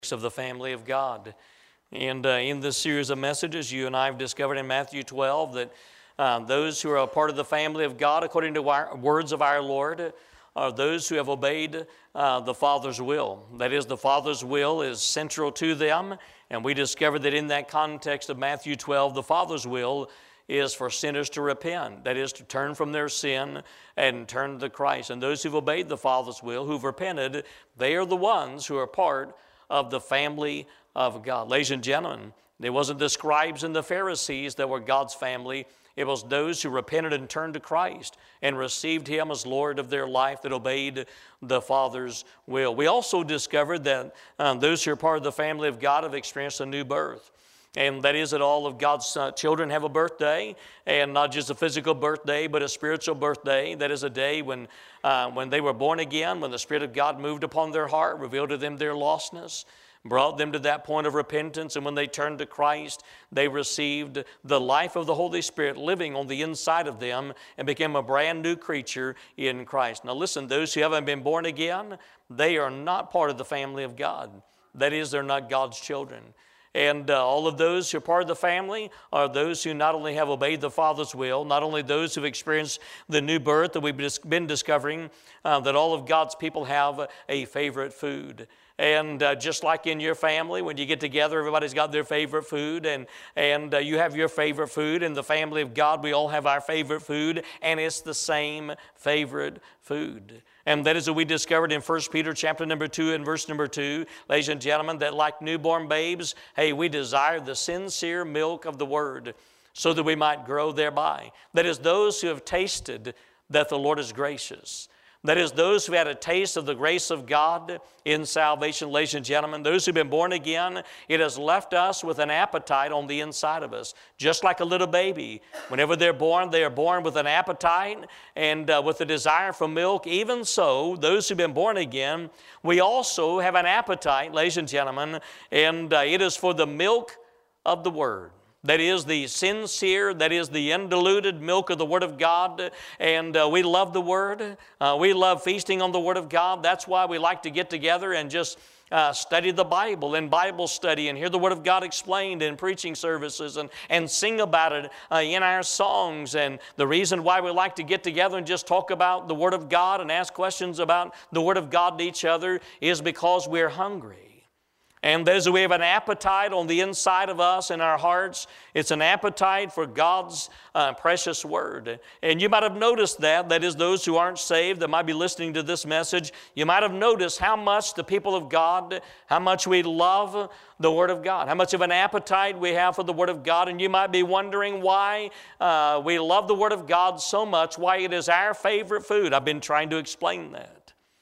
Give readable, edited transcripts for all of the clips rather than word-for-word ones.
of the family of God. And in this series of messages, you and I have discovered in Matthew 12 that those who are a part of the family of God, according to our words of our Lord, are those who have obeyed the Father's will. That is, the Father's will is central to them, and we discovered that in that context of Matthew 12, the Father's will is for sinners to repent. That is, to turn from their sin and turn to Christ. And those who've obeyed the Father's will, who've repented, they are the ones who are part of the family of God. Ladies and gentlemen, it wasn't the scribes and the Pharisees that were God's family. It was those who repented and turned to Christ and received Him as Lord of their life, that obeyed the Father's will. We also discovered that those who are part of the family of God have experienced a new birth. And that is that all of God's children have a birthday, and not just a physical birthday, but a spiritual birthday. That is a day when they were born again, when the Spirit of God moved upon their heart, revealed to them their lostness, brought them to that point of repentance, and when they turned to Christ, they received the life of the Holy Spirit living on the inside of them and became a brand new creature in Christ. Now listen, those who haven't been born again, they are not part of the family of God. That is, they're not God's children. And all of those who are part of the family are those who not only have obeyed the Father's will, not only those who have experienced the new birth that we've been discovering, that all of God's people have a favorite food. And just like in your family, when you get together, everybody's got their favorite food, and you have your favorite food. In the family of God, we all have our favorite food, and it's the same favorite food. And that is what we discovered in 1 Peter chapter number 2 and verse number 2, ladies and gentlemen, that like newborn babes, hey, we desire the sincere milk of the Word so that we might grow thereby. That is, those who have tasted that the Lord is gracious. That is, those who had a taste of the grace of God in salvation, ladies and gentlemen, those who've been born again, it has left us with an appetite on the inside of us. Just like a little baby, whenever they are born with an appetite and with a desire for milk. Even so, those who've been born again, we also have an appetite, ladies and gentlemen, and it is for the milk of the Word. That is the sincere, that is the undiluted milk of the Word of God. And we love the Word. We love feasting on the Word of God. That's why we like to get together and just study the Bible in Bible study and hear the Word of God explained in preaching services and sing about it in our songs. And the reason why we like to get together and just talk about the Word of God and ask questions about the Word of God to each other is because we're hungry. And there's we have an appetite on the inside of us in our hearts. It's an appetite for God's precious Word. And you might have noticed that is those who aren't saved that might be listening to this message, you might have noticed how much the people of God, how much we love the Word of God, how much of an appetite we have for the Word of God. And you might be wondering why we love the Word of God so much, why it is our favorite food. I've been trying to explain that.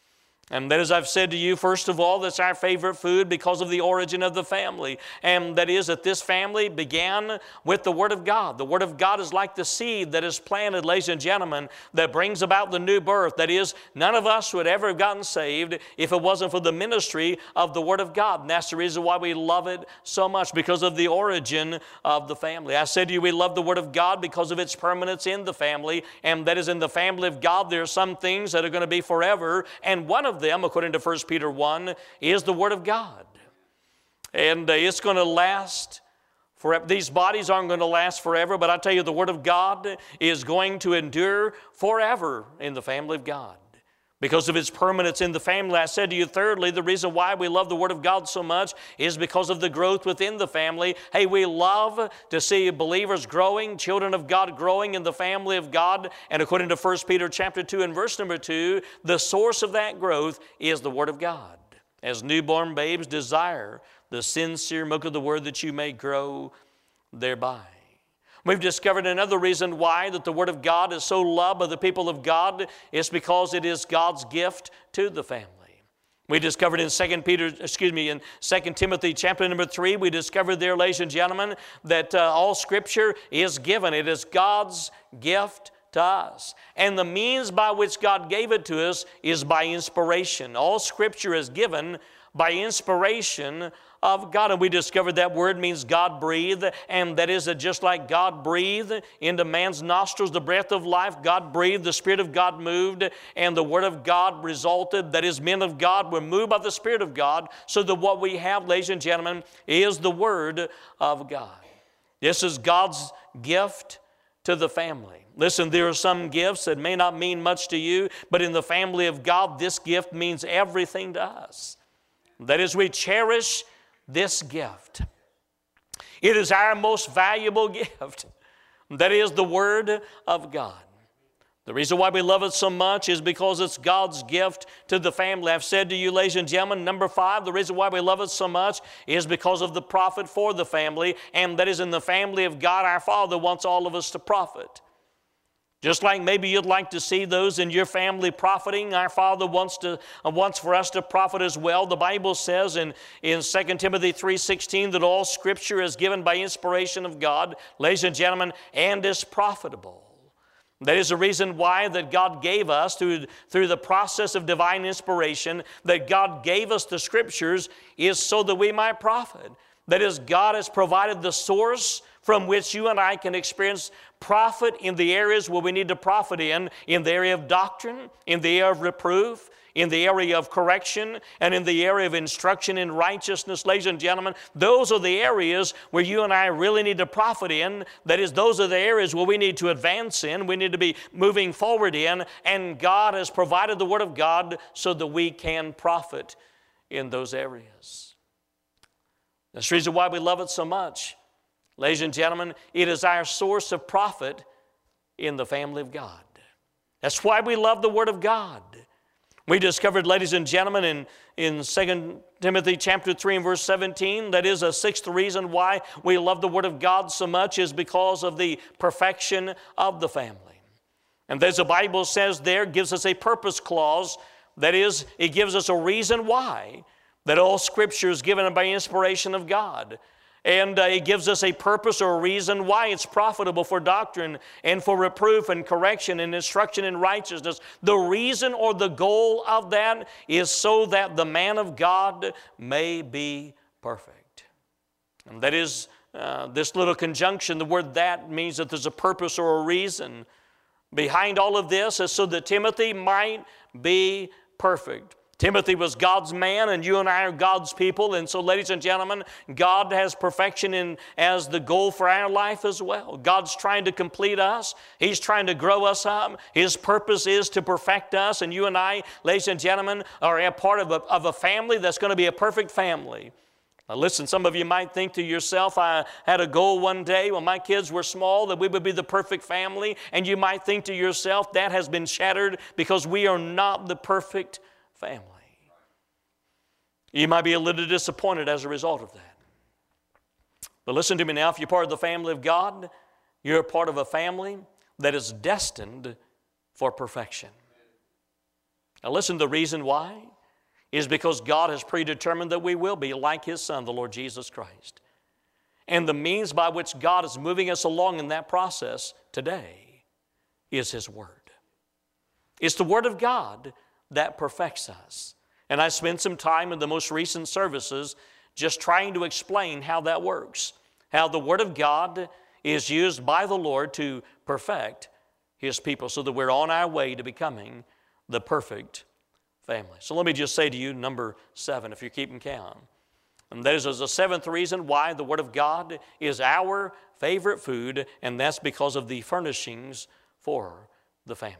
And that, as I've said to you, first of all, that's our favorite food because of the origin of the family. And that is that this family began with the Word of God. The Word of God is like the seed that is planted, ladies and gentlemen, that brings about the new birth. That is, none of us would ever have gotten saved if it wasn't for the ministry of the Word of God. And that's the reason why we love it so much, because of the origin of the family. I said to you, we love the Word of God because of its permanence in the family. And that is, in the family of God, there are some things that are going to be forever. And one of them, according to 1 Peter 1, is the Word of God. And it's going to last forever. These bodies aren't going to last forever, but I tell you, the Word of God is going to endure forever in the family of God because of its permanence in the family. I said to you, thirdly, the reason why we love the Word of God so much is because of the growth within the family. Hey, we love to see believers growing, children of God growing in the family of God. And according to 1 Peter chapter 2 and verse number 2, the source of that growth is the Word of God. As newborn babes desire the sincere milk of the Word that you may grow thereby. We've discovered another reason why that the Word of God is so loved by the people of God is because it is God's gift to the family. We discovered in 2 Timothy chapter number 3, we discovered there, ladies and gentlemen, that all Scripture is given. It is God's gift to us. And the means by which God gave it to us is by inspiration. All Scripture is given by inspiration of God. And we discovered that word means God breathed, and that is that just like God breathed into man's nostrils the breath of life, God breathed, the Spirit of God moved, and the Word of God resulted. That is, men of God were moved by the Spirit of God, so that what we have, ladies and gentlemen, is the Word of God. This is God's gift to the family. Listen, there are some gifts that may not mean much to you, but in the family of God, this gift means everything to us. That is, we cherish this gift. It is our most valuable gift. That is the Word of God. The reason why we love it so much is because it's God's gift to the family. I've said to you, ladies and gentlemen, number 5, the reason why we love it so much is because of the profit for the family, and that is in the family of God, our Father wants all of us to profit. Just like maybe you'd like to see those in your family profiting, our Father wants for us to profit as well. The Bible says in 2 Timothy 3:16 that all Scripture is given by inspiration of God, ladies and gentlemen, and is profitable. That is the reason why that God gave us, through the process of divine inspiration, that God gave us the Scriptures is so that we might profit. That is, God has provided the source from which you and I can experience profit in the areas where we need to profit in the area of doctrine, in the area of reproof, in the area of correction, and in the area of instruction in righteousness. Ladies and gentlemen, those are the areas where you and I really need to profit in. That is, those are the areas where we need to advance in, we need to be moving forward in, and God has provided the Word of God so that we can profit in those areas. That's the reason why we love it so much. Ladies and gentlemen, it is our source of profit in the family of God. That's why we love the Word of God. We discovered, ladies and gentlemen, in 2 Timothy chapter 3 and verse 17, that is a 6th reason why we love the Word of God so much is because of the perfection of the family. And as the Bible says there, gives us a purpose clause. That is, it gives us a reason why that all Scripture is given by inspiration of God. And it gives us a purpose or a reason why it's profitable for doctrine and for reproof and correction and instruction in righteousness. The reason or the goal of that is so that the man of God may be perfect. And that is this little conjunction, the word "that" means that there's a purpose or a reason. Behind all of this is so that Timothy might be perfect. Timothy was God's man, and you and I are God's people. And so, ladies and gentlemen, God has perfection as the goal for our life as well. God's trying to complete us. He's trying to grow us up. His purpose is to perfect us. And you and I, ladies and gentlemen, are a part of a family that's going to be a perfect family. Now listen, some of you might think to yourself, I had a goal one day when my kids were small that we would be the perfect family. And you might think to yourself, that has been shattered because we are not the perfect family. You might be a little disappointed as a result of that. But listen to me now, if you're part of the family of God, you're a part of a family that is destined for perfection. Now listen, the reason why is because God has predetermined that we will be like His Son, the Lord Jesus Christ. And the means by which God is moving us along in that process today is His Word. It's the Word of God that perfects us. And I spent some time in the most recent services just trying to explain how that works, how the Word of God is used by the Lord to perfect His people so that we're on our way to becoming the perfect family. So let me just say to you, number 7, if you're keeping count. And that is the 7th reason why the Word of God is our favorite food, and that's because of the furnishings for the family.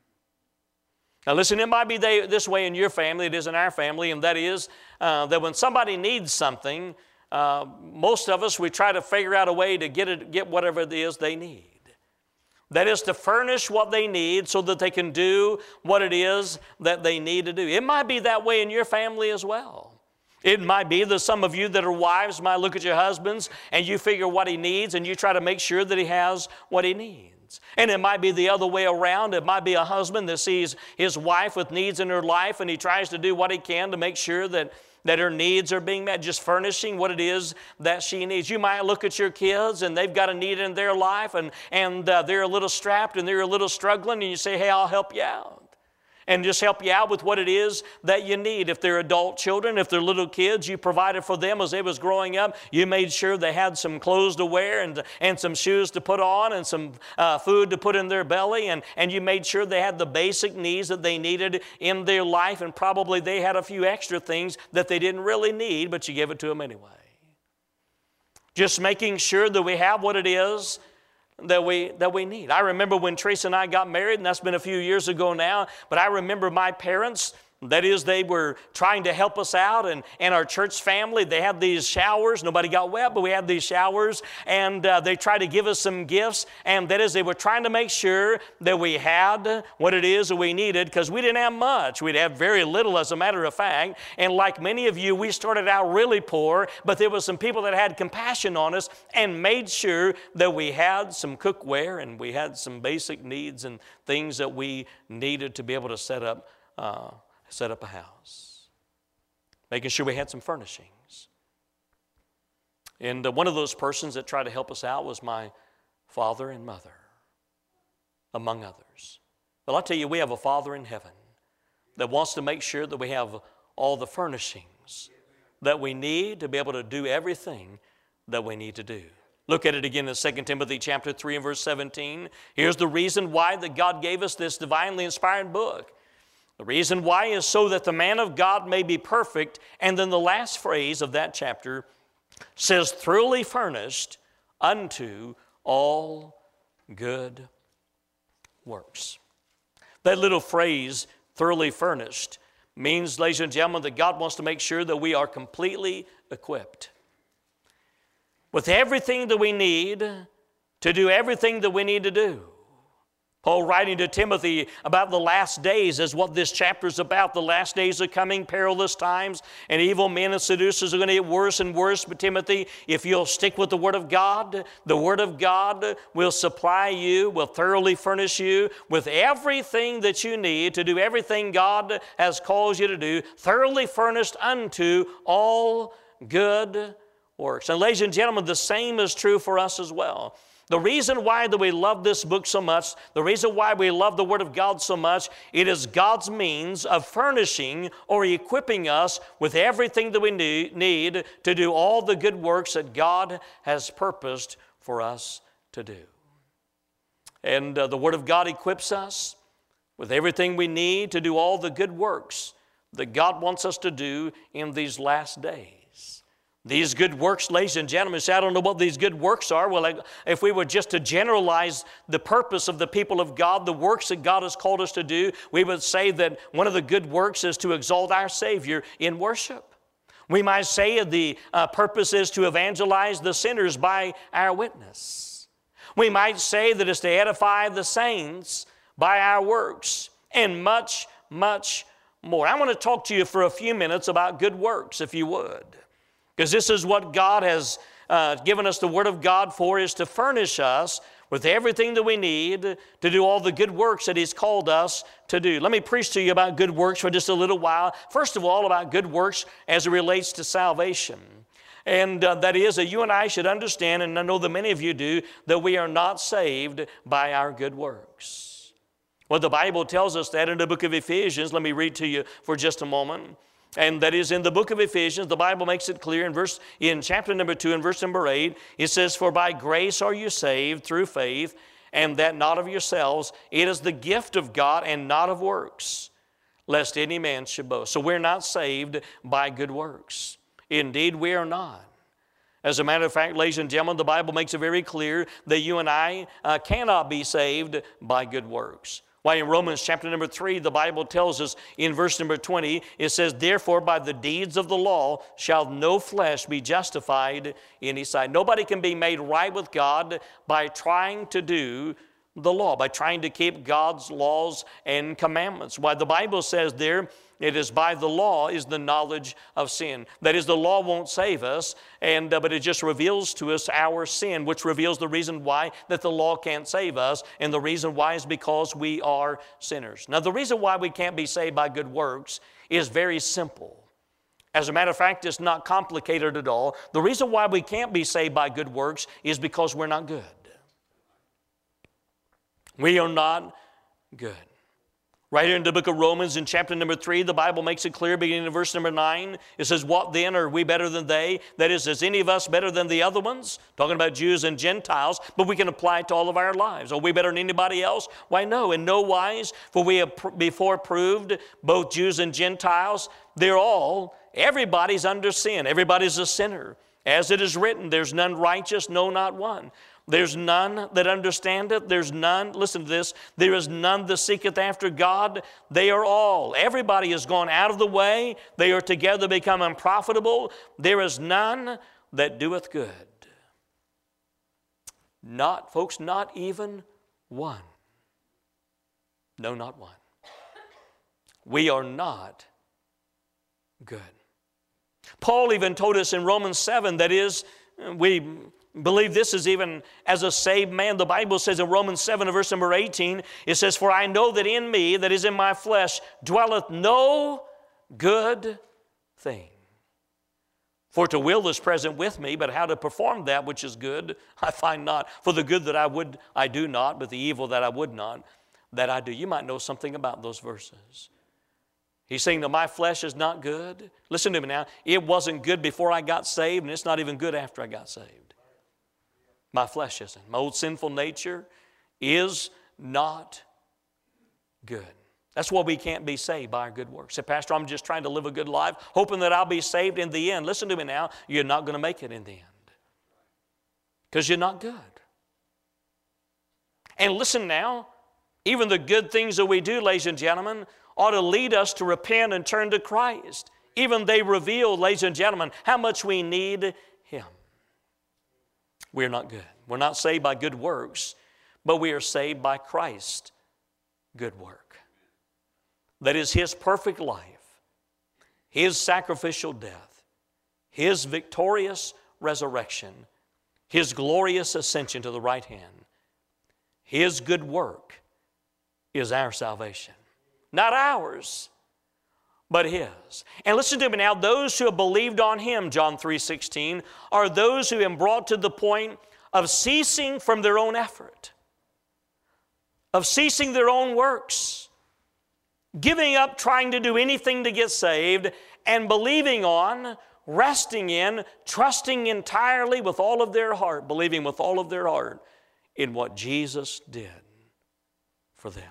Now listen, it might be this way in your family, it is in our family, and that is that when somebody needs something, most of us, we try to figure out a way to get whatever it is they need. That is to furnish what they need so that they can do what it is that they need to do. It might be that way in your family as well. It might be that some of you that are wives might look at your husbands and you figure what he needs and you try to make sure that he has what he needs. And it might be the other way around. It might be a husband that sees his wife with needs in her life and he tries to do what he can to make sure that her needs are being met, just furnishing what it is that she needs. You might look at your kids and they've got a need in their life and they're a little strapped and they're a little struggling and you say, hey, I'll help you out. and just help you out with what it is that you need. If they're adult children, if they're little kids, you provided for them as they was growing up. You made sure they had some clothes to wear and some shoes to put on and some food to put in their belly, and you made sure they had the basic needs that they needed in their life, and probably they had a few extra things that they didn't really need, but you gave it to them anyway. Just making sure that we have what it is that we need. I remember when Teresa and I got married, and that's been a few years ago now, but I remember my parents, that is, they were trying to help us out, and our church family, they had these showers. Nobody got wet, but we had these showers, and they tried to give us some gifts, and that is, they were trying to make sure that we had what it is that we needed, because we didn't have much. We'd have very little, as a matter of fact, and like many of you, we started out really poor, but there were some people that had compassion on us and made sure that we had some cookware, and we had some basic needs and things that we needed to be able to set up a house, making sure we had some furnishings. And one of those persons that tried to help us out was my father and mother, among others. But I'll tell you, we have a Father in heaven that wants to make sure that we have all the furnishings that we need to be able to do everything that we need to do. Look at it again in 2 Timothy chapter 3 and verse 17. Here's the reason why that God gave us this divinely inspired book. The reason why is so that the man of God may be perfect. And then the last phrase of that chapter says, thoroughly furnished unto all good works. That little phrase, thoroughly furnished, means, ladies and gentlemen, that God wants to make sure that we are completely equipped with everything that we need to do everything that we need to do. Paul writing to Timothy about the last days is what this chapter is about. The last days are coming, perilous times, and evil men and seducers are going to get worse and worse. But Timothy, if you'll stick with the Word of God will supply you, will thoroughly furnish you with everything that you need to do everything God has called you to do, thoroughly furnished unto all good works. And ladies and gentlemen, the same is true for us as well. The reason why that we love this book so much, the reason why we love the Word of God so much, it is God's means of furnishing or equipping us with everything that we need to do all the good works that God has purposed for us to do. And the Word of God equips us with everything we need to do all the good works that God wants us to do in these last days. These good works, ladies and gentlemen, say, I don't know what these good works are. Well, if we were just to generalize the purpose of the people of God, the works that God has called us to do, we would say that one of the good works is to exalt our Savior in worship. We might say the purpose is to evangelize the sinners by our witness. We might say that it's to edify the saints by our works, and much, much more. I want to talk to you for a few minutes about good works, if you would. Because this is what God has given us the Word of God for, is to furnish us with everything that we need to do all the good works that He's called us to do. Let me preach to you about good works for just a little while. First of all, about good works as it relates to salvation. And that is that you and I should understand, and I know that many of you do, that we are not saved by our good works. Well, the Bible tells us that in the book of Ephesians. Let me read to you for just a moment. And that is in the book of Ephesians, the Bible makes it clear in chapter number 2 and verse number 8, it says, for by grace are you saved through faith, and that not of yourselves. It is the gift of God and not of works, lest any man should boast. So we're not saved by good works. Indeed, we are not. As a matter of fact, ladies and gentlemen, the Bible makes it very clear that you and I cannot be saved by good works. Why, in Romans chapter number 3, the Bible tells us in verse number 20, it says, therefore by the deeds of the law shall no flesh be justified in his sight. Nobody can be made right with God by trying to do the law, by trying to keep God's laws and commandments. Why, the Bible says there, it is by the law is the knowledge of sin. That is, the law won't save us, but it just reveals to us our sin, which reveals the reason why that the law can't save us, and the reason why is because we are sinners. Now, the reason why we can't be saved by good works is very simple. As a matter of fact, it's not complicated at all. The reason why we can't be saved by good works is because we're not good. We are not good. Right here in the book of Romans in chapter number 3, the Bible makes it clear, beginning in verse number 9. It says, what then? Are we better than they? That is any of us better than the other ones? Talking about Jews and Gentiles, but we can apply it to all of our lives. Are we better than anybody else? Why, no, in no wise. For we have before proved, both Jews and Gentiles, everybody's under sin. Everybody's a sinner. As it is written, there's none righteous, no, not one. There's none that understandeth. There's none, listen to this, there is none that seeketh after God. They are all. Everybody has gone out of the way. They are together become unprofitable. There is none that doeth good. Not, folks, not even one. No, not one. We are not good. Paul even told us in Romans 7, that is, we believe this is even as a saved man. The Bible says in Romans 7, verse number 18, it says, for I know that in me, that is in my flesh, dwelleth no good thing. For to will is present with me, but how to perform that which is good, I find not. For the good that I would, I do not, but the evil that I would not, that I do. You might know something about those verses. He's saying that my flesh is not good. Listen to me now. It wasn't good before I got saved, and it's not even good after I got saved. My flesh isn't. My old sinful nature is not good. That's why we can't be saved by our good works. Say, Pastor, I'm just trying to live a good life, hoping that I'll be saved in the end. Listen to me now. You're not going to make it in the end because you're not good. And listen now, even the good things that we do, ladies and gentlemen, ought to lead us to repent and turn to Christ. Even they reveal, ladies and gentlemen, how much we need Him. We're not good. We're not saved by good works, but we are saved by Christ's good work. That is His perfect life, His sacrificial death, His victorious resurrection, His glorious ascension to the right hand. His good work is our salvation. Not ours, but His. And listen to me now, those who have believed on Him, John 3:16, are those who have been brought to the point of ceasing from their own effort, of ceasing their own works, giving up trying to do anything to get saved, and believing on, resting in, trusting entirely with all of their heart, believing with all of their heart in what Jesus did for them.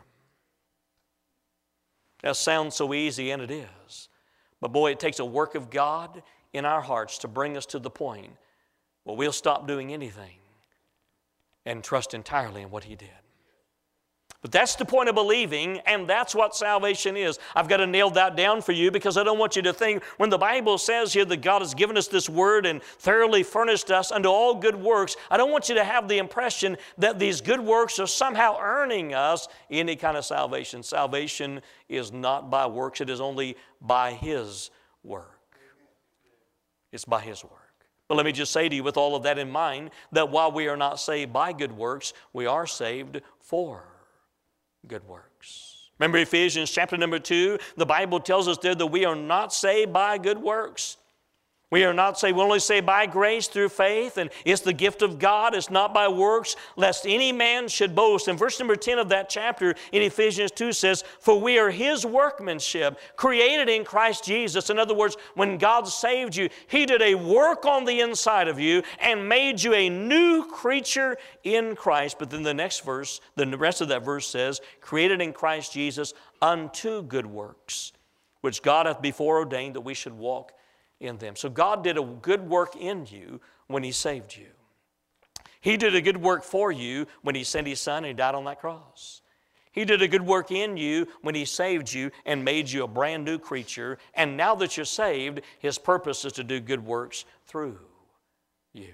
That sounds so easy, and it is. But boy, it takes a work of God in our hearts to bring us to the point where we'll stop doing anything and trust entirely in what He did. But that's the point of believing, and that's what salvation is. I've got to nail that down for you because I don't want you to think when the Bible says here that God has given us this word and thoroughly furnished us unto all good works, I don't want you to have the impression that these good works are somehow earning us any kind of salvation. Salvation is not by works. It is only by His work. It's by His work. But let me just say to you with all of that in mind that while we are not saved by good works, we are saved for good works. Remember Ephesians chapter number 2, the Bible tells us there that we are not saved by good works. We are not saved, we're only saved by grace through faith, and it's the gift of God, it's not by works, lest any man should boast. And verse number 10 of that chapter in Ephesians 2 says, for we are His workmanship, created in Christ Jesus. In other words, when God saved you, He did a work on the inside of you and made you a new creature in Christ. But then the next verse, the rest of that verse says, created in Christ Jesus unto good works, which God hath before ordained that we should walk in them. So God did a good work in you when He saved you. He did a good work for you when He sent His Son and He died on that cross. He did a good work in you when He saved you and made you a brand new creature. And now that you're saved, His purpose is to do good works through you.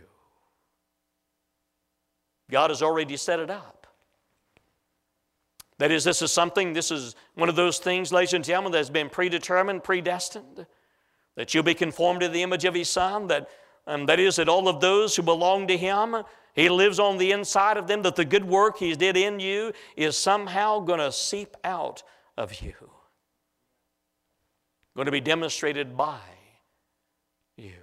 God has already set it up. That is, this is one of those things, ladies and gentlemen, that has been predetermined, predestined. That you'll be conformed to the image of His Son, that is, that all of those who belong to Him, He lives on the inside of them, that the good work He did in you is somehow going to seep out of you. Going to be demonstrated by you.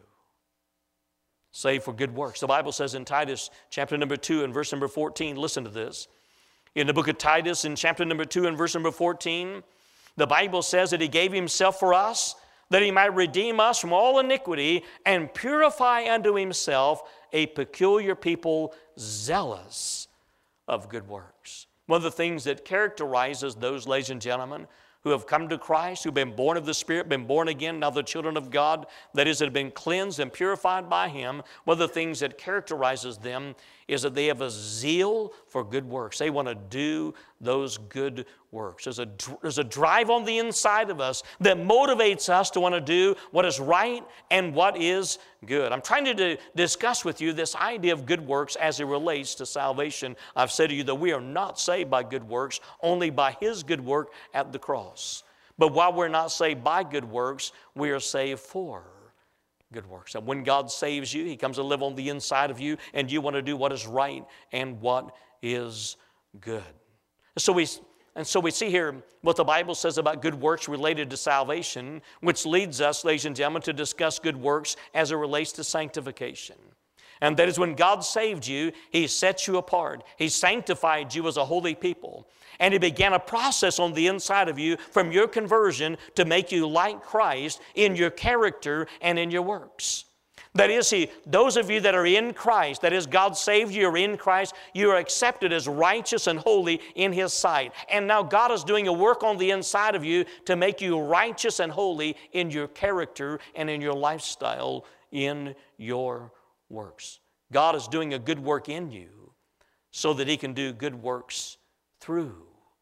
Saved for good works. The Bible says in Titus chapter number 2 and verse number 14, listen to this. In the book of Titus, in chapter number 2 and verse number 14, the Bible says that he gave himself for us, that he might redeem us from all iniquity and purify unto himself a peculiar people zealous of good works. One of the things that characterizes those, ladies and gentlemen, who have come to Christ, who've been born of the Spirit, been born again, now the children of God, that is, that have been cleansed and purified by Him, one of the things that characterizes them is that they have a zeal for good works. They want to do those good works. There's a drive on the inside of us that motivates us to want to do what is right and what is good. I'm trying to discuss with you this idea of good works as it relates to salvation. I've said to you that we are not saved by good works, only by His good work at the cross. But while we're not saved by good works, we are saved for good works. And when God saves you, He comes to live on the inside of you, and you want to do what is right and what is good. So we see here what the Bible says about good works related to salvation, which leads us, ladies and gentlemen, to discuss good works as it relates to sanctification. And that is when God saved you, He set you apart. He sanctified you as a holy people. And He began a process on the inside of you from your conversion to make you like Christ in your character and in your works. That is, those of you that are in Christ, that is, God saved you, you're in Christ, you are accepted as righteous and holy in His sight. And now God is doing a work on the inside of you to make you righteous and holy in your character and in your lifestyle, in your works. God is doing a good work in you so that He can do good works through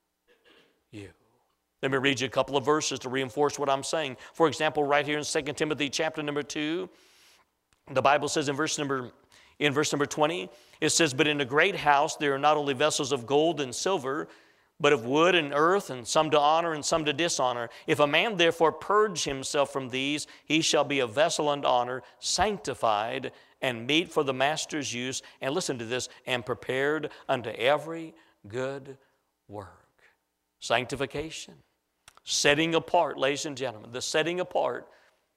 you. Let me read you a couple of verses to reinforce what I'm saying. For example, right here in 2 Timothy chapter number 2, the Bible says in verse number 20, it says, "But in a great house there are not only vessels of gold and silver, but of wood and earth, and some to honor and some to dishonor. If a man therefore purge himself from these, he shall be a vessel unto honor, sanctified and meet for the master's use," and listen to this, "and prepared unto every good work." Sanctification. Setting apart, ladies and gentlemen, the setting apart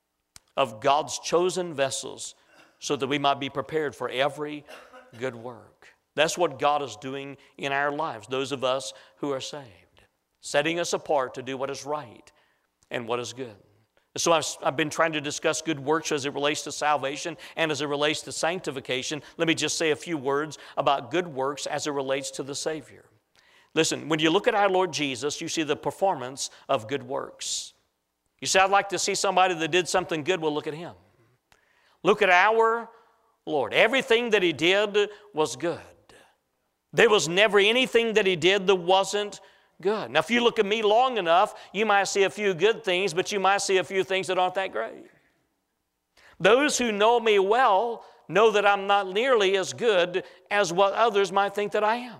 of God's chosen vessels so that we might be prepared for every good work. That's what God is doing in our lives, those of us who are saved. Setting us apart to do what is right and what is good. So I've been trying to discuss good works as it relates to salvation and as it relates to sanctification. Let me just say a few words about good works as it relates to the Savior. Listen, when you look at our Lord Jesus, you see the performance of good works. You say, "I'd like to see somebody that did something good." Well, look at Him. Look at our Lord. Everything that He did was good. There was never anything that He did that wasn't good. Now, if you look at me long enough, you might see a few good things, but you might see a few things that aren't that great. Those who know me well know that I'm not nearly as good as what others might think that I am.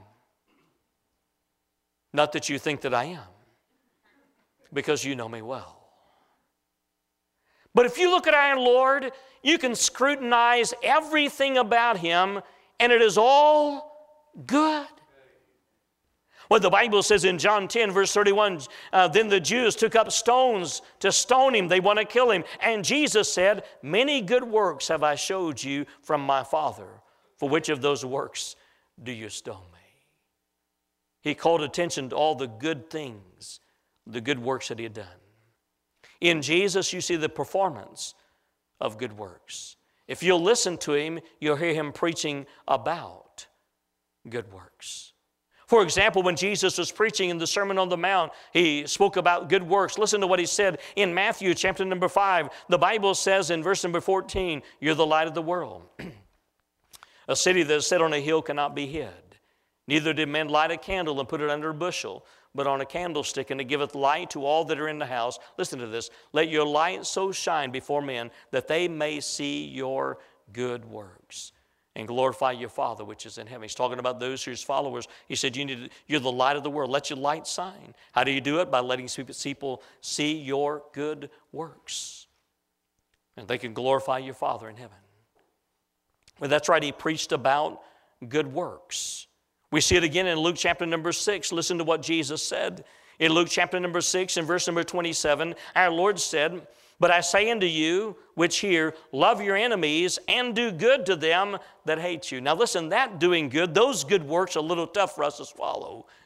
Not that you think that I am, because you know me well. But if you look at our Lord, you can scrutinize everything about Him, and it is all good. What the Bible says in John 10, verse 31, then the Jews took up stones to stone Him. They want to kill Him. And Jesus said, "Many good works have I showed you from my Father. For which of those works do you stone me?" He called attention to all the good things, the good works that He had done. In Jesus, you see the performance of good works. If you'll listen to Him, you'll hear Him preaching about good works. For example, when Jesus was preaching in the Sermon on the Mount, He spoke about good works. Listen to what He said in Matthew chapter number 5. The Bible says in verse number 14, "You're the light of the world. A city that is set on a hill cannot be hid. Neither did men light a candle and put it under a bushel, but on a candlestick, and it giveth light to all that are in the house." Listen to this. "Let your light so shine before men that they may see your good works and glorify your Father which is in heaven." He's talking about those who are His followers. He said, you're the light of the world. Let your light shine. How do you do it? By letting people see your good works. And they can glorify your Father in heaven. Well, that's right. He preached about good works. We see it again in Luke chapter number 6. Listen to what Jesus said. In Luke chapter number 6 and verse number 27, our Lord said, "But I say unto you, which hear, love your enemies and do good to them that hate you." Now listen, that doing good, those good works are a little tough for us to swallow.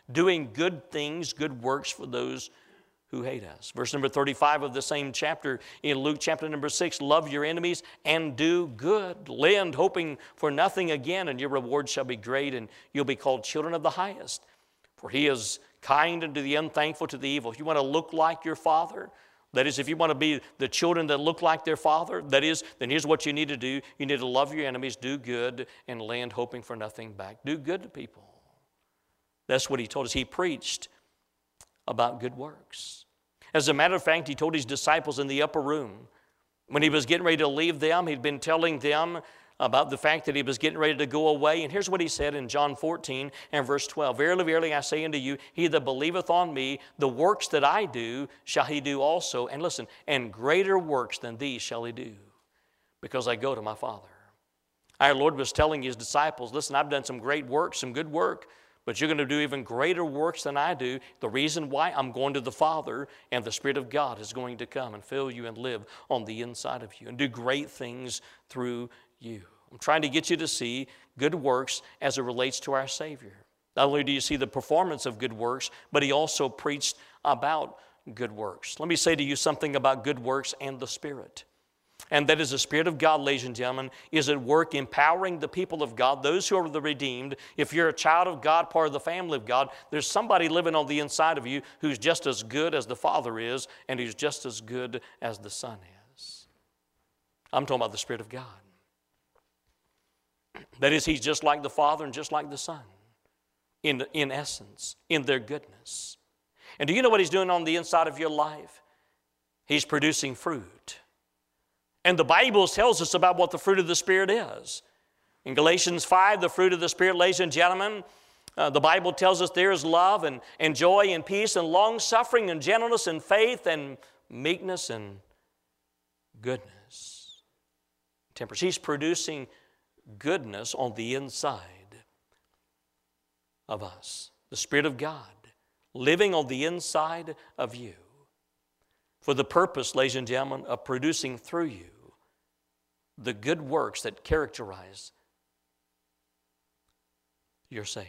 doing good things, good works for those who hate us. Verse number 35 of the same chapter in Luke chapter number 6, love your enemies and do good. Lend, hoping for nothing again, and your reward shall be great, and you'll be called children of the highest. For he is kind unto the unthankful, to the evil. If you want to look like your Father, that is, if you want to be the children that look like their Father, that is, then here's what you need to do. You need to love your enemies, do good, and lend, hoping for nothing back. Do good to people. That's what he told us. He preached about good works. As a matter of fact, he told his disciples in the upper room, when he was getting ready to leave them, he'd been telling them about the fact that he was getting ready to go away. And here's what he said in John 14 and verse 12. Verily, verily, I say unto you, he that believeth on me, the works that I do shall he do also. And listen, and greater works than these shall he do, because I go to my Father. Our Lord was telling his disciples, listen, I've done some great work, some good work, but you're going to do even greater works than I do. The reason why, I'm going to the Father, and the Spirit of God is going to come and fill you and live on the inside of you and do great things through you. I'm trying to get you to see good works as it relates to our Savior. Not only do you see the performance of good works, but he also preached about good works. Let me say to you something about good works and the Spirit. And that is the Spirit of God, ladies and gentlemen, is at work empowering the people of God, those who are the redeemed. If you're a child of God, part of the family of God, there's somebody living on the inside of you who's just as good as the Father is, and who's just as good as the Son is. I'm talking about the Spirit of God. That is, he's just like the Father and just like the Son in essence, in their goodness. And do you know what he's doing on the inside of your life? He's producing fruit. And the Bible tells us about what the fruit of the Spirit is. In Galatians 5, the fruit of the Spirit, ladies and gentlemen, the Bible tells us there is love and joy and peace and long-suffering and gentleness and faith and meekness and goodness. Temperance. He's producing goodness on the inside of us. The Spirit of God living on the inside of you for the purpose, ladies and gentlemen, of producing through you the good works that characterize your Savior.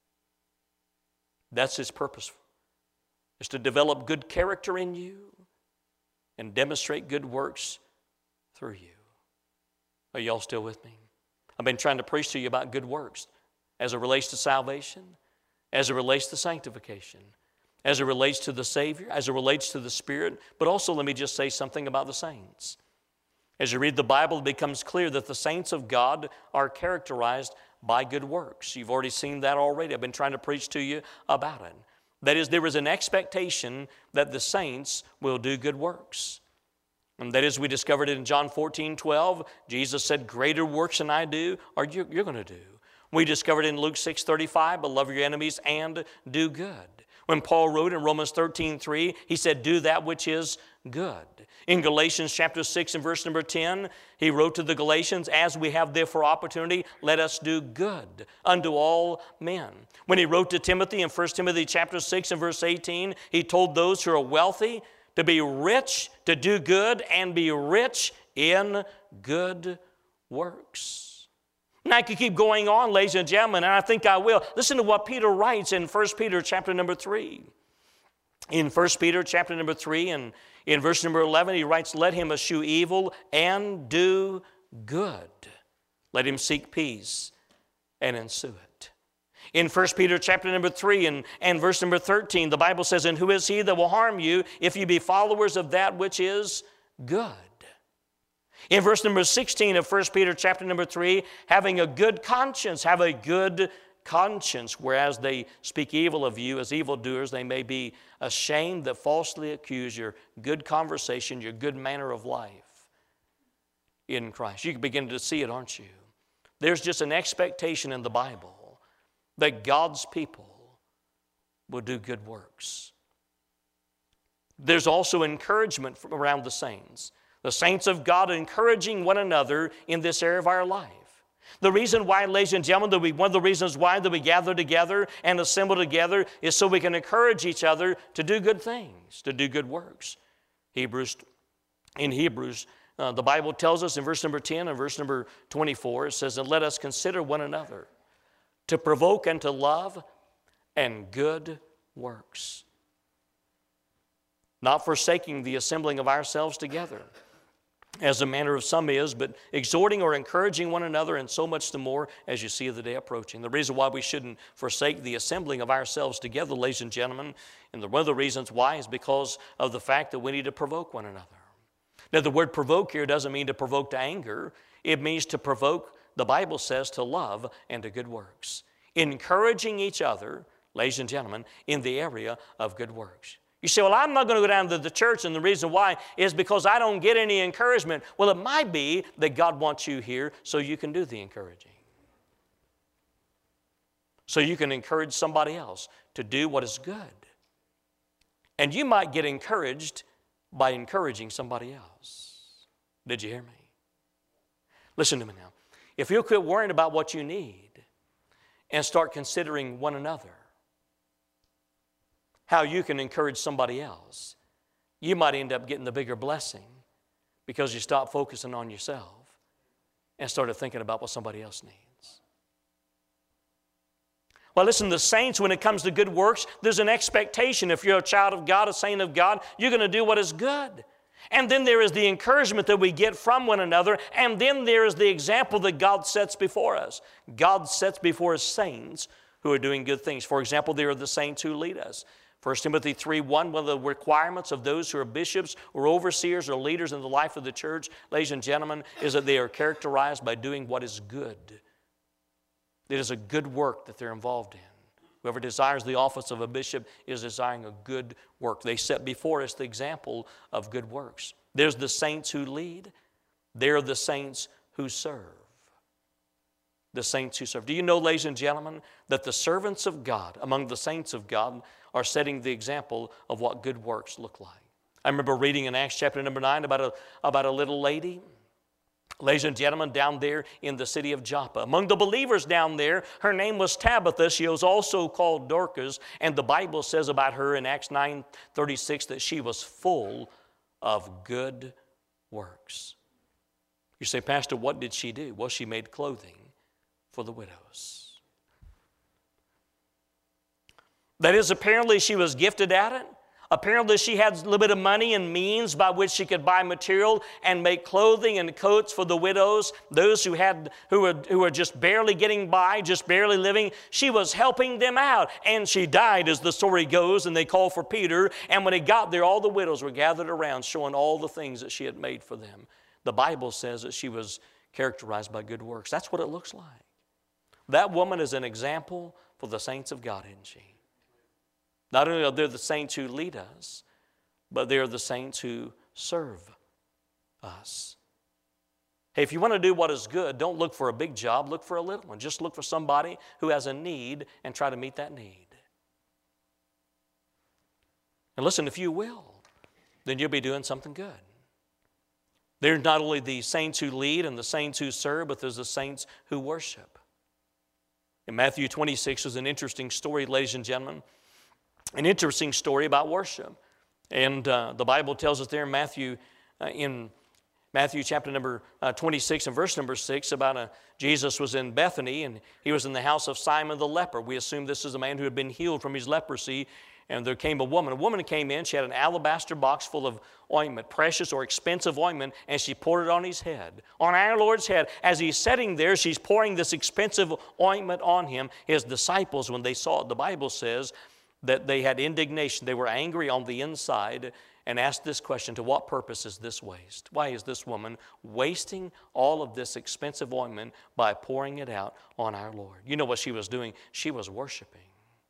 That's his purpose, is to develop good character in you and demonstrate good works through you. Are y'all still with me? I've been trying to preach to you about good works as it relates to salvation, as it relates to sanctification, as it relates to the Savior, as it relates to the Spirit, but also let me just say something about the saints. As you read the Bible, it becomes clear that the saints of God are characterized by good works. You've already seen that already. I've been trying to preach to you about it. That is, there is an expectation that the saints will do good works. And that is, we discovered it in John 14:12. Jesus said, greater works than I do are you're going to do. We discovered in Luke 6:35, but love your enemies and do good. When Paul wrote in Romans 13:3, he said, do that which is good. In Galatians chapter 6 and verse number 10, he wrote to the Galatians, as we have therefore opportunity, let us do good unto all men. When he wrote to Timothy in 1 Timothy chapter 6 and verse 18, he told those who are wealthy to be rich, to do good, and be rich in good works. And I could keep going on, ladies and gentlemen, and I think I will. Listen to what Peter writes in 1 Peter chapter number 3. In 1 Peter chapter number 3 and in verse number 11, he writes, let him eschew evil and do good. Let him seek peace and ensue it. In 1 Peter chapter number 3 and verse number 13, the Bible says, and who is he that will harm you if you be followers of that which is good? In verse number 16 of 1 Peter chapter number 3, having a good conscience, have a good conscience, whereas they speak evil of you as evildoers, they may be ashamed that falsely accuse your good conversation, your good manner of life in Christ. You can begin to see it, aren't you? There's just an expectation in the Bible that God's people will do good works. There's also encouragement around the saints. The saints of God encouraging one another in this area of our life. The reason why, ladies and gentlemen, one of the reasons why that we gather together and assemble together is so we can encourage each other to do good things, to do good works. In Hebrews, the Bible tells us in verse number 10 and verse number 24, it says, and let us consider one another to provoke and to love and good works. Not forsaking the assembling of ourselves together, as the manner of some is, but exhorting or encouraging one another, and so much the more as you see the day approaching. The reason why we shouldn't forsake the assembling of ourselves together, ladies and gentlemen, and one of the reasons why is because of the fact that we need to provoke one another. Now, the word provoke here doesn't mean to provoke to anger. It means to provoke, the Bible says, to love and to good works. Encouraging each other, ladies and gentlemen, in the area of good works. You say, well, I'm not going to go down to the church, and the reason why is because I don't get any encouragement. Well, it might be that God wants you here so you can do the encouraging. So you can encourage somebody else to do what is good. And you might get encouraged by encouraging somebody else. Did you hear me? Listen to me now. If you'll quit worrying about what you need and start considering one another, how you can encourage somebody else, you might end up getting the bigger blessing because you stop focusing on yourself and started thinking about what somebody else needs. Well, listen, the saints, when it comes to good works, there's an expectation. If you're a child of God, a saint of God, you're going to do what is good. And then there is the encouragement that we get from one another, and then there is the example that God sets before us. God sets before His saints who are doing good things. For example, there are the saints who lead us. 1 Timothy 3:1, one of the requirements of those who are bishops or overseers or leaders in the life of the church, ladies and gentlemen, is that they are characterized by doing what is good. It is a good work that they're involved in. Whoever desires the office of a bishop is desiring a good work. They set before us the example of good works. There's the saints who lead. There are the saints who serve. The saints who serve. Do you know, ladies and gentlemen, that the servants of God, among the saints of God, are setting the example of what good works look like? I remember reading in Acts chapter number 9 about a little lady, ladies and gentlemen, down there in the city of Joppa. Among the believers down there, her name was Tabitha. She was also called Dorcas, and the Bible says about her in Acts 9:36 that she was full of good works. You say, Pastor, what did she do? Well, she made clothing for the widows. That is, apparently she was gifted at it. Apparently she had a little bit of money and means by which she could buy material and make clothing and coats for the widows, those who were just barely getting by, just barely living. She was helping them out. And she died, as the story goes, and they called for Peter. And when he got there, all the widows were gathered around, showing all the things that she had made for them. The Bible says that she was characterized by good works. That's what it looks like. That woman is an example for the saints of God, isn't she? Not only are they the saints who lead us, but they are the saints who serve us. Hey, if you want to do what is good, don't look for a big job, look for a little one. Just look for somebody who has a need and try to meet that need. And listen, if you will, then you'll be doing something good. There's not only the saints who lead and the saints who serve, but there's the saints who worship. In Matthew 26 is an interesting story, ladies and gentlemen. An interesting story about worship. And the Bible tells us there in Matthew chapter number 26 and verse number 6 about Jesus was in Bethany and he was in the house of Simon the leper. We assume this is a man who had been healed from his leprosy. And there came a woman. A woman came in. She had an alabaster box full of ointment, precious or expensive ointment, and she poured it on his head, on our Lord's head. As he's sitting there, she's pouring this expensive ointment on him. His disciples, when they saw it, the Bible says that they had indignation. They were angry on the inside and asked this question, to what purpose is this waste? Why is this woman wasting all of this expensive ointment by pouring it out on our Lord? You know what she was doing? She was worshiping.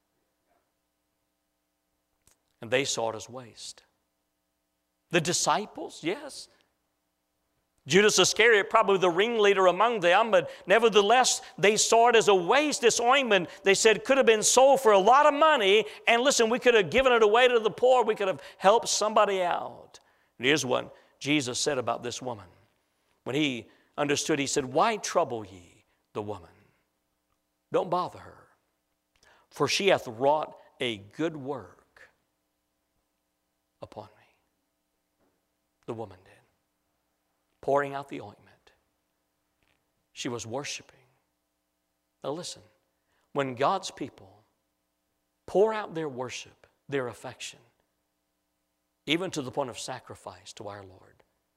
And they saw it as waste. The disciples, yes. Judas Iscariot, probably the ringleader among them, but nevertheless, they saw it as a waste, this ointment. They said it could have been sold for a lot of money, and listen, we could have given it away to the poor. We could have helped somebody out. And here's what Jesus said about this woman. When he understood, he said, "Why trouble ye the woman? Don't bother her, for she hath wrought a good work upon me." The woman did. Pouring out the ointment. She was worshiping. Now listen, when God's people pour out their worship, their affection, even to the point of sacrifice to our Lord.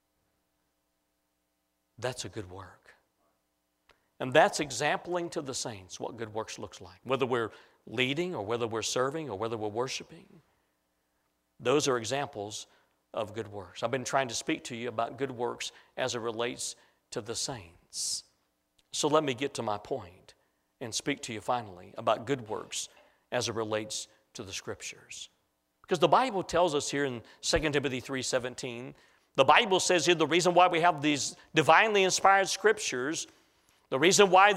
That's a good work. And that's exempling to the saints what good works looks like. Whether we're leading or whether we're serving or whether we're worshiping, those are examples of good works. I've been trying to speak to you about good works as it relates to the saints. So let me get to my point and speak to you finally about good works as it relates to the Scriptures. Because the Bible tells us here in 2 Timothy 3:17, the Bible says here the reason why we have these divinely inspired Scriptures, the reason why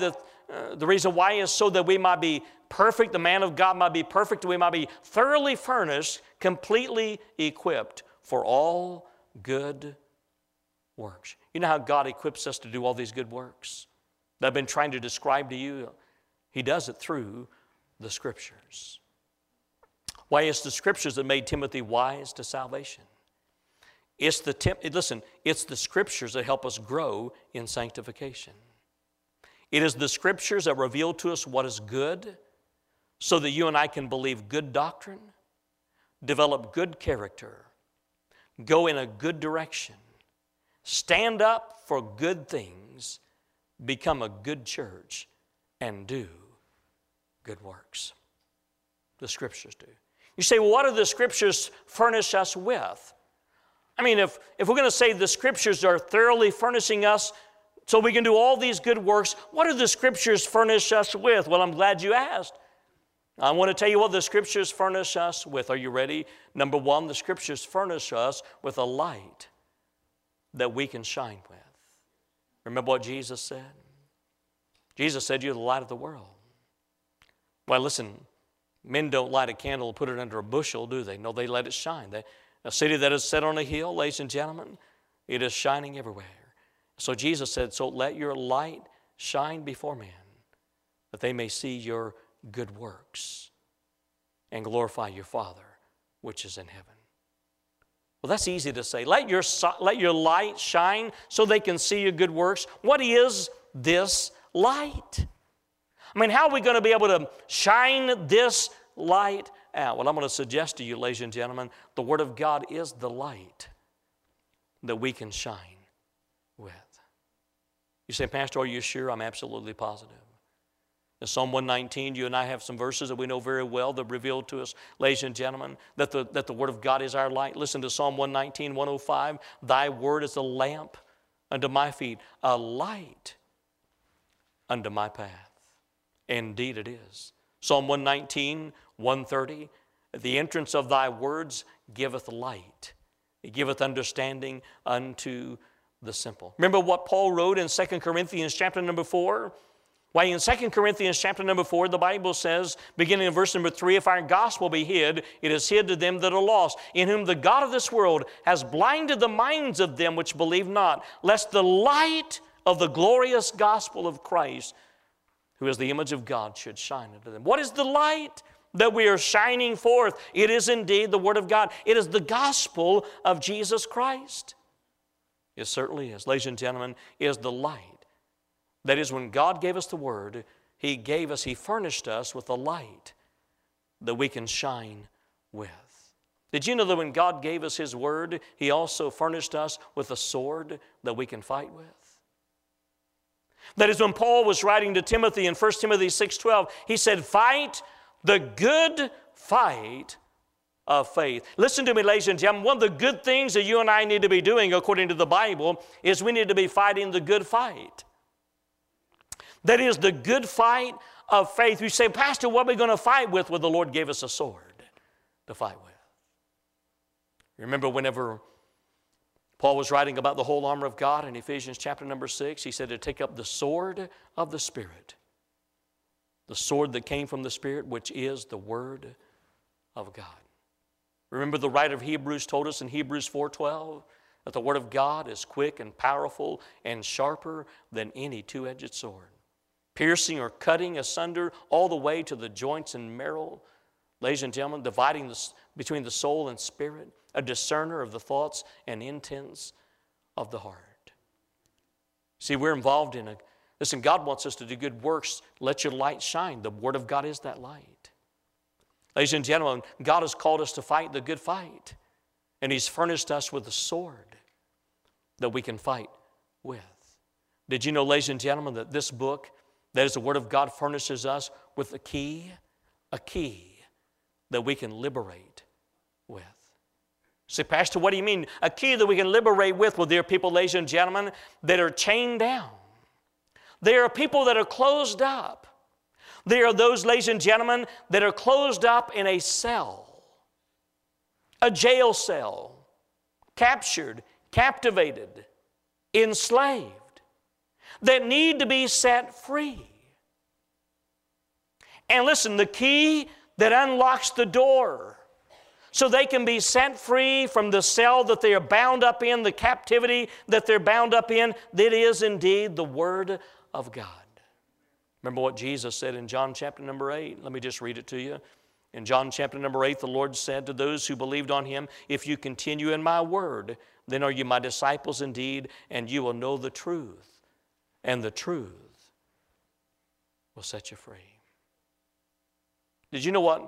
is so that we might be perfect, the man of God might be perfect, we might be thoroughly furnished, completely equipped for all good works. You know how God equips us to do all these good works that I've been trying to describe to you? He does it through the Scriptures. Why? It's the Scriptures that made Timothy wise to salvation. It's the Scriptures that help us grow in sanctification. It is the Scriptures that reveal to us what is good so that you and I can believe good doctrine, develop good character, go in a good direction, stand up for good things, become a good church, and do good works. The Scriptures do. You say, well, what do the Scriptures furnish us with? I mean, if we're going to say the Scriptures are thoroughly furnishing us so we can do all these good works, what do the Scriptures furnish us with? Well, I'm glad you asked. I want to tell you what the Scriptures furnish us with. Are you ready? Number one, the Scriptures furnish us with a light that we can shine with. Remember what Jesus said? Jesus said, you're the light of the world. Well, listen, men don't light a candle and put it under a bushel, do they? No, they let it shine. A city that is set on a hill, ladies and gentlemen, it is shining everywhere. So Jesus said, so let your light shine before men, that they may see your good works and glorify your Father which is in heaven. Well, that's easy to say. Let your light shine so they can see your good works. What is this light? I mean, how are we going to be able to shine this light out? Well, I'm going to suggest to you, ladies and gentlemen, the Word of God is the light that we can shine with. You say, Pastor, are you sure? I'm absolutely positive. In Psalm 119, you and I have some verses that we know very well that reveal to us, ladies and gentlemen, that the Word of God is our light. Listen to Psalm 119, 105. Thy Word is a lamp unto my feet, a light unto my path. Indeed it is. Psalm 119, 130. The entrance of thy words giveth light. It giveth understanding unto the simple. Remember what Paul wrote in 2 Corinthians chapter number 4? Why, in 2 Corinthians chapter number 4, the Bible says, beginning in verse number 3, if our gospel be hid, it is hid to them that are lost, in whom the God of this world has blinded the minds of them which believe not, lest the light of the glorious gospel of Christ, who is the image of God, should shine unto them. What is the light that we are shining forth? It is indeed the Word of God. It is the gospel of Jesus Christ. It certainly is. Ladies and gentlemen, it is the light. That is, when God gave us the Word, He furnished us with a light that we can shine with. Did you know that when God gave us His Word, He also furnished us with a sword that we can fight with? That is, when Paul was writing to Timothy in 1 Timothy 6:12, he said, fight the good fight of faith. Listen to me, ladies and gentlemen. One of the good things that you and I need to be doing, according to the Bible, is we need to be fighting the good fight. That is the good fight of faith. You say, Pastor, what are we going to fight with? Well, the Lord gave us a sword to fight with. Remember whenever Paul was writing about the whole armor of God in Ephesians chapter number 6, he said to take up the sword of the Spirit. The sword that came from the Spirit, which is the Word of God. Remember the writer of Hebrews told us in Hebrews 4:12 that the Word of God is quick and powerful and sharper than any two-edged sword, piercing or cutting asunder all the way to the joints and marrow. Ladies and gentlemen, dividing between the soul and spirit, a discerner of the thoughts and intents of the heart. See, we're involved in listen, God wants us to do good works. Let your light shine. The Word of God is that light. Ladies and gentlemen, God has called us to fight the good fight, and He's furnished us with a sword that we can fight with. Did you know, ladies and gentlemen, that this book, that is the Word of God, furnishes us with a key that we can liberate with? Say, Pastor, what do you mean? A key that we can liberate with? Well, there are people, ladies and gentlemen, that are chained down. There are people that are closed up. There are those, ladies and gentlemen, that are closed up in a cell, a jail cell, captured, captivated, enslaved, that need to be set free. And listen, the key that unlocks the door so they can be set free from the cell that they are bound up in, the captivity that they're bound up in, that is indeed the Word of God. Remember what Jesus said in John chapter number 8. Let me just read it to you. In John chapter number 8, the Lord said to those who believed on Him, "If you continue in my word, then are you my disciples indeed, and you will know the truth, and the truth will set you free." Did you know what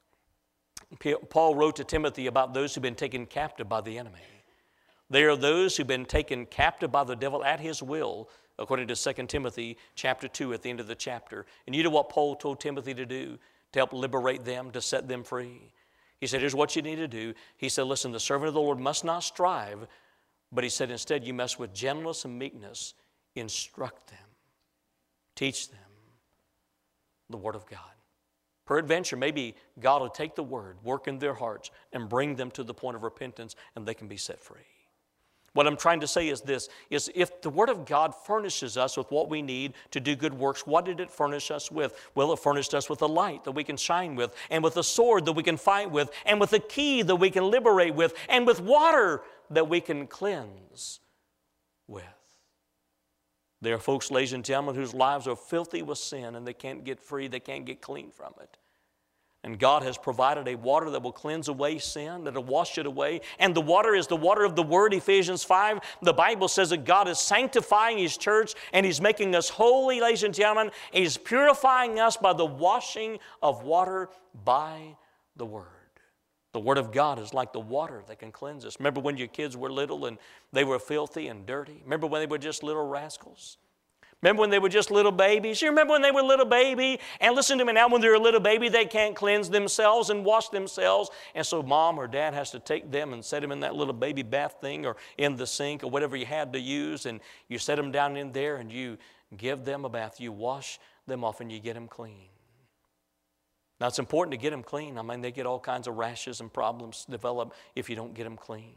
Paul wrote to Timothy about those who've been taken captive by the enemy? They are those who've been taken captive by the devil at his will, according to 2 Timothy chapter 2 at the end of the chapter. And you know what Paul told Timothy to do to help liberate them, to set them free? He said, here's what you need to do. He said, listen, the servant of the Lord must not strive, but he said, instead, you must with gentleness and meekness instruct them, teach them the Word of God. Peradventure, maybe God will take the Word, work in their hearts, and bring them to the point of repentance, and they can be set free. What I'm trying to say is this, is if the Word of God furnishes us with what we need to do good works, what did it furnish us with? Well, it furnished us with a light that we can shine with, and with a sword that we can fight with, and with a key that we can liberate with, and with water that we can cleanse with. There are folks, ladies and gentlemen, whose lives are filthy with sin, and they can't get free, they can't get clean from it. And God has provided a water that will cleanse away sin, that will wash it away. And the water is the water of the Word, Ephesians 5. The Bible says that God is sanctifying His church, and He's making us holy, ladies and gentlemen. He's purifying us by the washing of water by the Word. The Word of God is like the water that can cleanse us. Remember when your kids were little and they were filthy and dirty? Remember when they were just little rascals? Remember when they were just little babies? You remember when they were a little baby? And listen to me now, when they're a little baby, they can't cleanse themselves and wash themselves. And so mom or dad has to take them and set them in that little baby bath thing or in the sink or whatever you had to use. And you set them down in there and you give them a bath. You wash them off and you get them clean. Now, it's important to get them clean. I mean, they get all kinds of rashes and problems develop if you don't get them clean.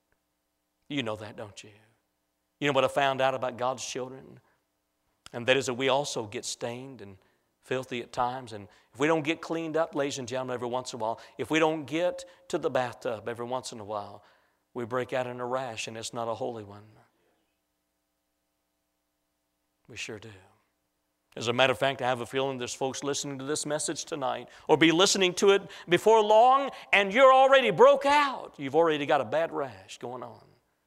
You know that, don't you? You know what I found out about God's children? And that is that we also get stained and filthy at times. And if we don't get cleaned up, ladies and gentlemen, every once in a while, if we don't get to the bathtub every once in a while, we break out in a rash, and it's not a holy one. We sure do. As a matter of fact, I have a feeling there's folks listening to this message tonight or be listening to it before long, and you're already broke out. You've already got a bad rash going on.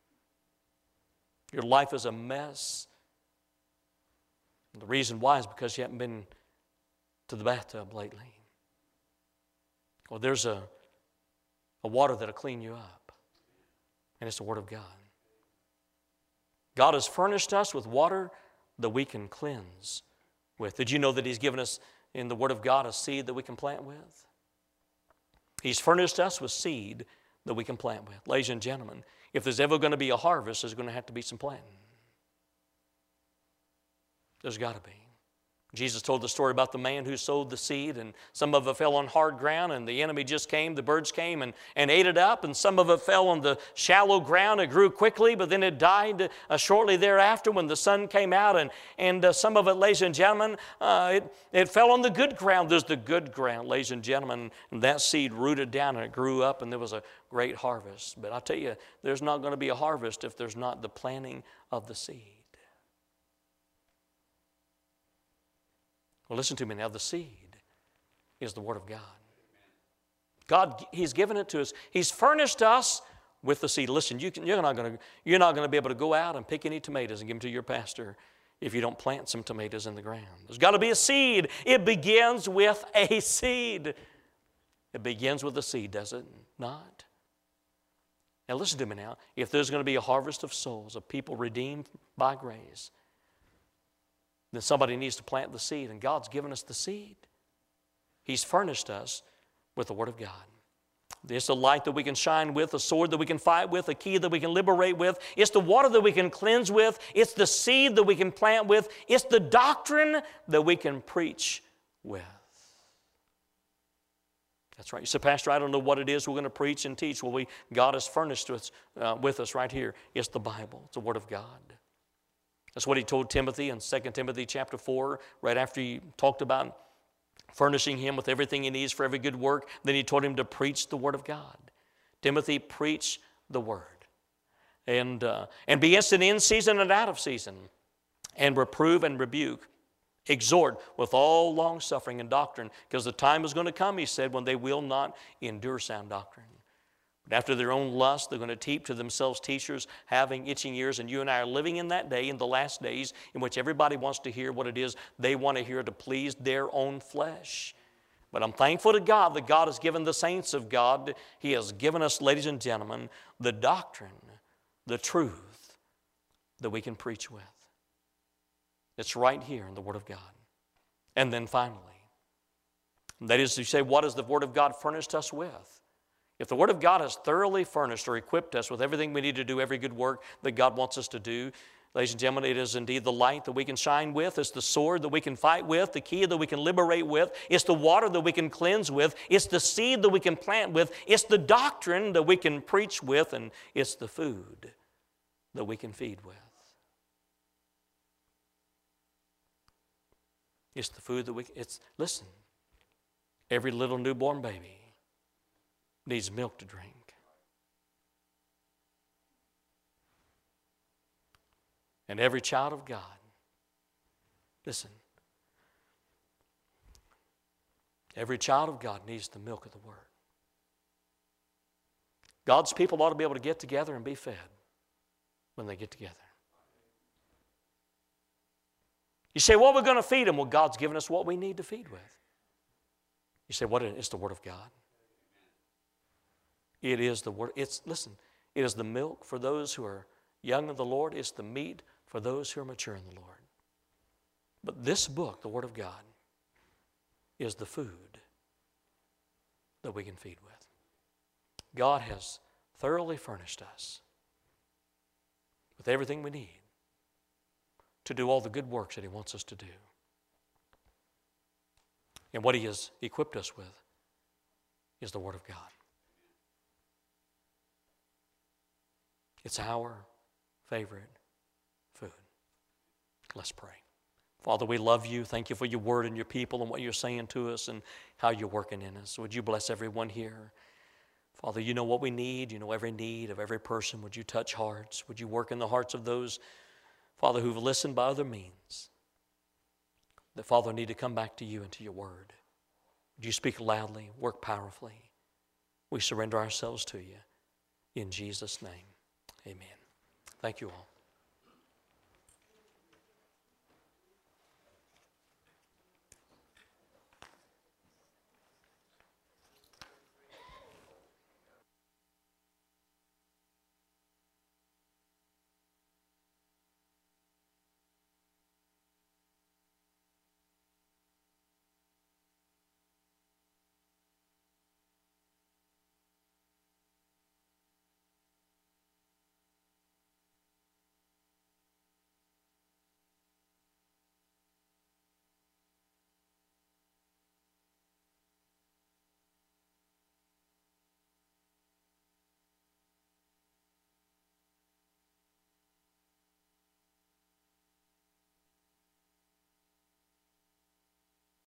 Your life is a mess. The reason why is because you haven't been to the bathtub lately. Well, there's a water that'll clean you up, and it's the Word of God. God has furnished us with water that we can cleanse with. Did you know that He's given us in the Word of God a seed that we can plant with? He's furnished us with seed that we can plant with. Ladies and gentlemen, if there's ever going to be a harvest, there's going to have to be some planting. There's got to be. Jesus told the story about the man who sowed the seed, and some of it fell on hard ground, and the enemy just came, the birds came and ate it up, and some of it fell on the shallow ground. It grew quickly, but then it died shortly thereafter when the sun came out, and some of it, ladies and gentlemen, it fell on the good ground. There's the good ground, ladies and gentlemen, and that seed rooted down, and it grew up, and there was a great harvest. But I'll tell you, there's not going to be a harvest if there's not the planting of the seed. Well, listen to me now. The seed is the Word of God. God, He's given it to us. He's furnished us with the seed. Listen, you're not going to be able to go out and pick any tomatoes and give them to your pastor if you don't plant some tomatoes in the ground. There's got to be a seed. It begins with a seed. It begins with the seed, does it not? Now listen to me now. If there's going to be a harvest of souls, of people redeemed by grace, then somebody needs to plant the seed, and God's given us the seed. He's furnished us with the Word of God. It's the light that we can shine with, a sword that we can fight with, a key that we can liberate with. It's the water that we can cleanse with. It's the seed that we can plant with. It's the doctrine that we can preach with. That's right. You say, Pastor, I don't know what it is we're going to preach and teach. Well, God has furnished with us right here. It's the Bible. It's the Word of God. That's what he told Timothy in 2 Timothy chapter 4, right after he talked about furnishing him with everything he needs for every good work. Then he told him to preach the Word of God. Timothy, preach the Word. And be instant in season and out of season. And reprove and rebuke. Exhort with all long suffering and doctrine. Because the time is going to come, he said, when they will not endure sound doctrine. But after their own lust, they're going to heap to themselves teachers having itching ears. And you and I are living in that day, in the last days, in which everybody wants to hear what it is they want to hear to please their own flesh. But I'm thankful to God that God has given the saints of God, He has given us, ladies and gentlemen, the doctrine, the truth that we can preach with. It's right here in the Word of God. And then finally, that is to say, what has the Word of God furnished us with? If the Word of God has thoroughly furnished or equipped us with everything we need to do, every good work that God wants us to do, ladies and gentlemen, it is indeed the light that we can shine with. It's the sword that we can fight with, the key that we can liberate with. It's the water that we can cleanse with. It's the seed that we can plant with. It's the doctrine that we can preach with. And it's the food that we can feed with. It's the food that listen, every little newborn baby needs milk to drink. And every child of God, listen, every child of God needs the milk of the Word. God's people ought to be able to get together and be fed when they get together. You say, well, we're going to feed them. Well, God's given us what we need to feed with. You say, what is it? It's the Word of God. It is the Word. Listen, it is the milk for those who are young in the Lord. It's the meat for those who are mature in the Lord. But this book, the Word of God, is the food that we can feed with. God has thoroughly furnished us with everything we need to do all the good works that He wants us to do. And what He has equipped us with is the Word of God. It's our favorite food. Let's pray. Father, we love You. Thank You for Your Word and Your people and what You're saying to us and how You're working in us. Would You bless everyone here? Father, You know what we need. You know every need of every person. Would You touch hearts? Would You work in the hearts of those, Father, who've listened by other means, that, Father, need to come back to You and to Your Word? Would You speak loudly, work powerfully? We surrender ourselves to You. In Jesus' name, amen. Thank you all.